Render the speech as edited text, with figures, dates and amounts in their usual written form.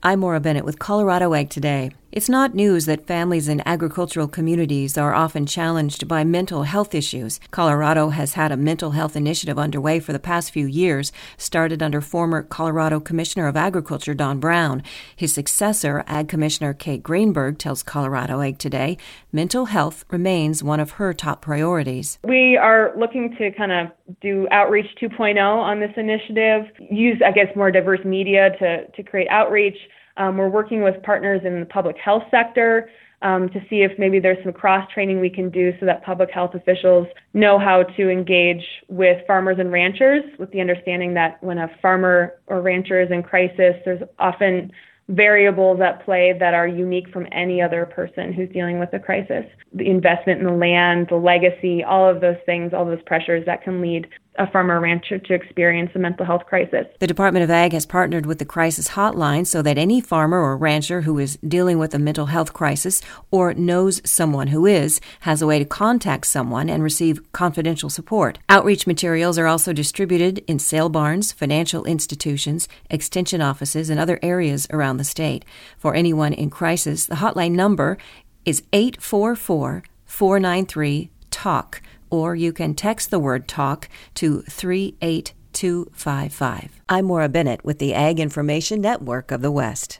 I'm Maura Bennett with Colorado Ag Today. It's not news that families in agricultural communities are often challenged by mental health issues. Colorado has had a mental health initiative underway for the past few years, started under former Colorado Commissioner of Agriculture Don Brown. His successor, Ag Commissioner Kate Greenberg, tells Colorado Ag Today mental health remains one of her top priorities. We are looking to kind of do Outreach 2.0 on this initiative, use, more diverse media to create outreach. We're working with partners in the public health sector to see if maybe there's some cross-training we can do so that public health officials know how to engage with farmers and ranchers, with the understanding that when a farmer or rancher is in crisis, there's often variables at play that are unique from any other person who's dealing with a crisis. The investment in the land, the legacy, all of those things, all those pressures that can lead a farmer or rancher to experience a mental health crisis. The Department of Ag has partnered with the Crisis Hotline so that any farmer or rancher who is dealing with a mental health crisis or knows someone who has a way to contact someone and receive confidential support. Outreach materials are also distributed in sale barns, financial institutions, extension offices, and other areas around the state. For anyone in crisis, the hotline number is 844-493-TALK. Or you can text the word TALK to 38255. I'm Maura Bennett with the Ag Information Network of the West.